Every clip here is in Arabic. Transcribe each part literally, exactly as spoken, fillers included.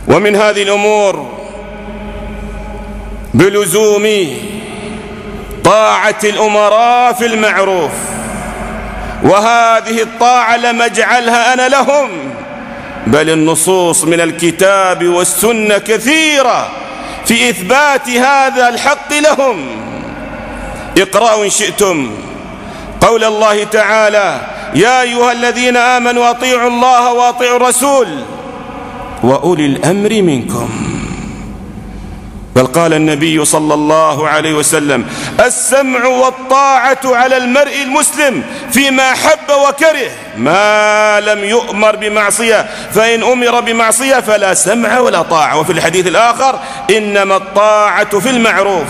ومن هذه الأمور بلزوم طاعة الأمراء في المعروف، وهذه الطاعة لم أجعلها أنا لهم، بل النصوص من الكتاب والسنة كثيرة في إثبات هذا الحق لهم. اقرأوا إن شئتم قول الله تعالى: يا أيها الذين آمنوا أطيعوا الله وأطيعوا الرسول وأولي الأمر منكم. بل قال النبي صلى الله عليه وسلم: السمع والطاعة على المرء المسلم فيما حب وكره ما لم يؤمر بمعصية، فإن أمر بمعصية فلا سمع ولا طاعة. وفي الحديث الآخر: إنما الطاعة في المعروف.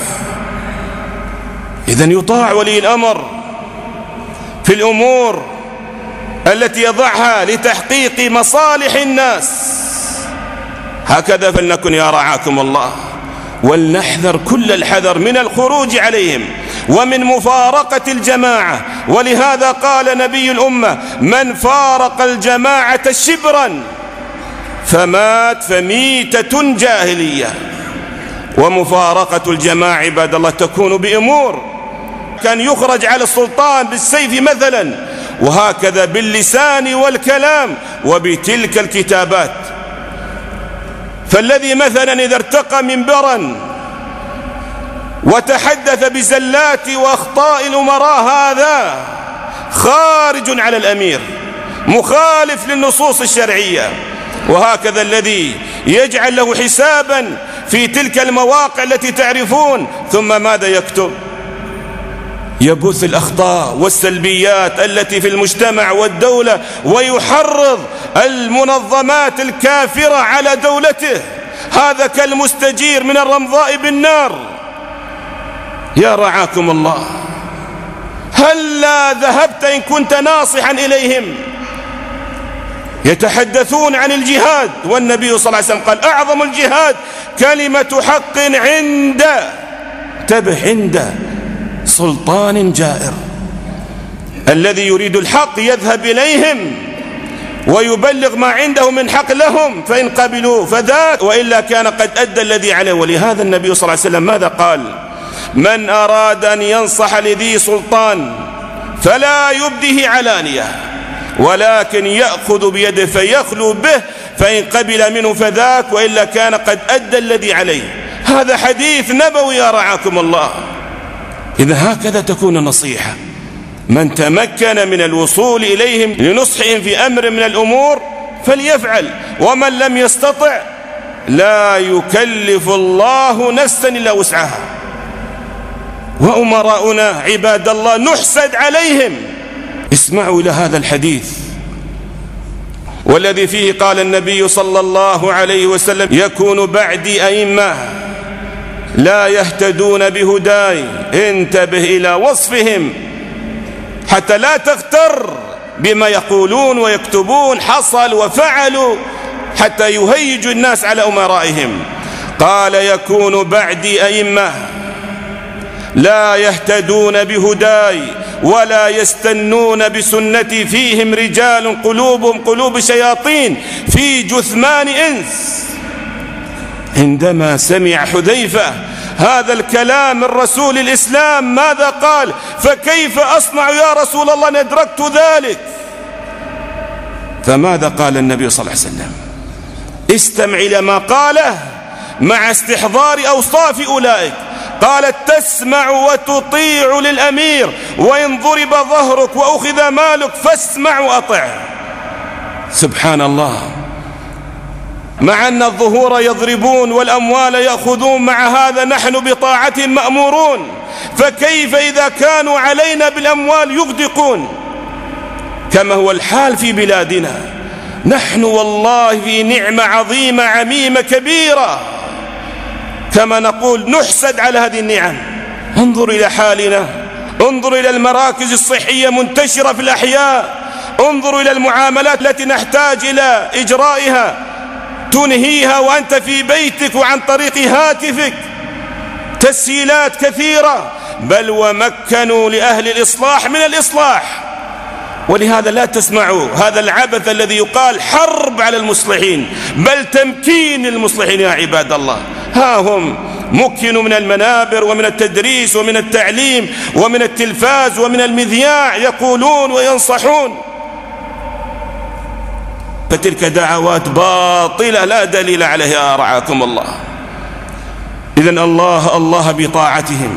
إذن يطاع ولي الأمر في الأمور التي يضعها لتحقيق مصالح الناس. هكذا فلنكن يا رعاكم الله، ولنحذر كل الحذر من الخروج عليهم ومن مفارقة الجماعة. ولهذا قال نبي الأمة: من فارق الجماعة شبرا فمات فميتة جاهلية. ومفارقة الجماعة عباد الله تكون بأمور: كان يخرج على السلطان بالسيف مثلا، وهكذا باللسان والكلام وبتلك الكتابات. فالذي مثلا إذا ارتقى منبرا وتحدث بزلات وأخطاء الأمراء هذا خارج على الأمير، مخالف للنصوص الشرعية. وهكذا الذي يجعل له حسابا في تلك المواقع التي تعرفون، ثم ماذا يكتب؟ يبث الأخطاء والسلبيات التي في المجتمع والدولة، ويحرض المنظمات الكافرة على دولته. هذا كالمستجير من الرمضاء بالنار. يا رعاكم الله، هلا ذهبت إن كنت ناصحا إليهم؟ يتحدثون عن الجهاد، والنبي صلى الله عليه وسلم قال: أعظم الجهاد كلمة حق عند انتبه عند سلطان جائر. الذي يريد الحق يذهب إليهم ويبلغ ما عنده من حق لهم، فإن قبلوا فذاك، وإلا كان قد أدى الذي عليه. ولهذا النبي صلى الله عليه وسلم ماذا قال؟ من أراد أن ينصح لذي سلطان فلا يبده علانية، ولكن يأخذ بيده فيخلو به، فإن قبل منه فذاك، وإلا كان قد أدى الذي عليه. هذا حديث نبوي يا رعاكم الله. إذا هكذا تكون النصيحة. من تمكن من الوصول إليهم لنصحهم في أمر من الأمور فليفعل، ومن لم يستطع لا يكلف الله نفسا إلا وسعها. وأمراؤنا عباد الله نحسد عليهم. اسمعوا إلى هذا الحديث والذي فيه قال النبي صلى الله عليه وسلم: يكون بعدي أئمة لا يهتدون بهداي. انتبه إلى وصفهم حتى لا تغتر بما يقولون ويكتبون، حصل وفعلوا حتى يهيجوا الناس على أمرائهم. قال: يكون بعدي أئمة لا يهتدون بهداي ولا يستنون بسنتي، فيهم رجال قلوبهم قلوب شياطين في جثمان إنس. عندما سمع حذيفة هذا الكلام من رسول الإسلام ماذا قال؟ فكيف أصنع يا رسول الله؟ ندركت ذلك. فماذا قال النبي صلى الله عليه وسلم؟ استمع إلى ما قاله مع استحضار أوصاف أولئك. قالت: تسمع وتطيع للأمير، وإن ضرب ظهرك وأخذ مالك فاسمع وأطع. سبحان الله، مع أن الظهور يضربون والأموال يأخذون، مع هذا نحن بطاعتهم مأمورون. فكيف إذا كانوا علينا بالأموال يغدقون كما هو الحال في بلادنا؟ نحن والله في نعمة عظيمة عميمة كبيرة، كما نقول نحسد على هذه النعم. انظر إلى حالنا، انظر إلى المراكز الصحية منتشرة في الأحياء، انظر إلى المعاملات التي نحتاج إلى إجرائها تنهيها وأنت في بيتك وعن طريق هاتفك. تسهيلات كثيرة، بل ومكنوا لأهل الإصلاح من الإصلاح. ولهذا لا تسمعوا هذا العبث الذي يقال حرب على المصلحين، بل تمكين المصلحين يا عباد الله. ها هم مكنوا من المنابر ومن التدريس ومن التعليم ومن التلفاز ومن المذياع، يقولون وينصحون، فتلك دعوات باطلة لا دليل عليها رعاكم الله. إذن الله الله بطاعتهم،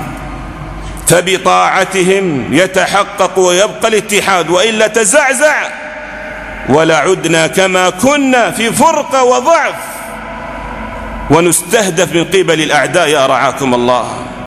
فبطاعتهم يتحقق ويبقى الاتحاد، وإلا تزعزع ولا عدنا كما كنا في فرقة وضعف ونستهدف من قبل الأعداء يا رعاكم الله.